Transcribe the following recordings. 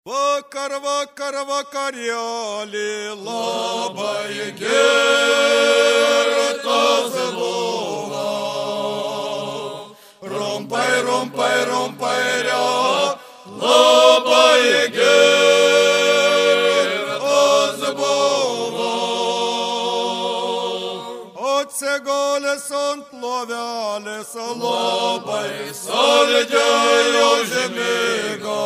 Vakar vakarėlį labai girtas buvo. Rumpai, labai girtas buvo. Atsigulęs ant lovelės labai saldžiai užmigo.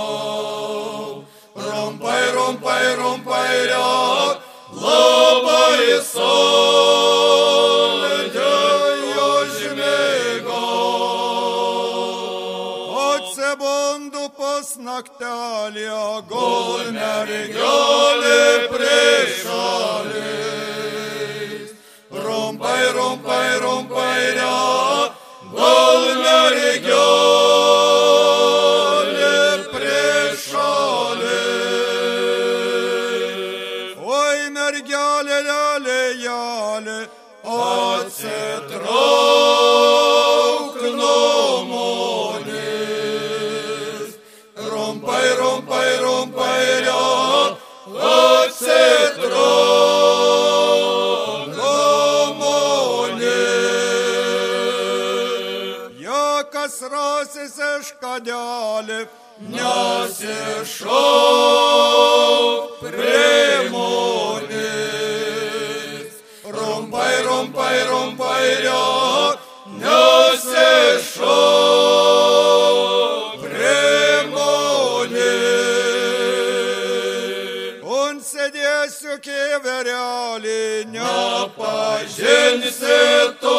Rumpai, labai saldžiai užmigo. Atsibundu pas naktelį, gul mergelė prie šalės. Rumpai, gul mergelė prie šalės. Oi, mergelė, lelėjelė, atsitrauk nuo manęs. Rumpai, atsitrauk nuo manęs. Ja kas rasis iš kadelį, nesišauk prie manęs. Rumpai, nesišauk prie manęs. Un sėdėsiu keverelį, nepažinsi tu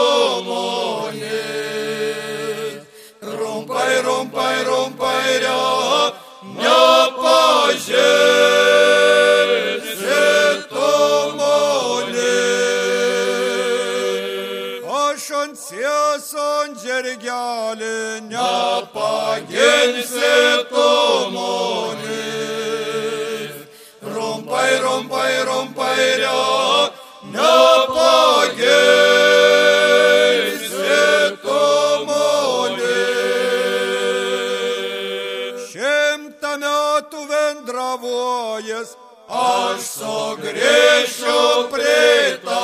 manęs. Rumpai, nepažinsi tu manęs. Aš ant sės ant žirgelį, nepaginsi tu manęs. Rumpai, nepaginsi tu manęs. 100 metų vendravojęs, aš sugrįšiu prie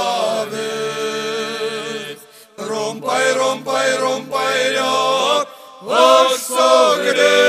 tavęs. Rumpai, aš sugrįšiu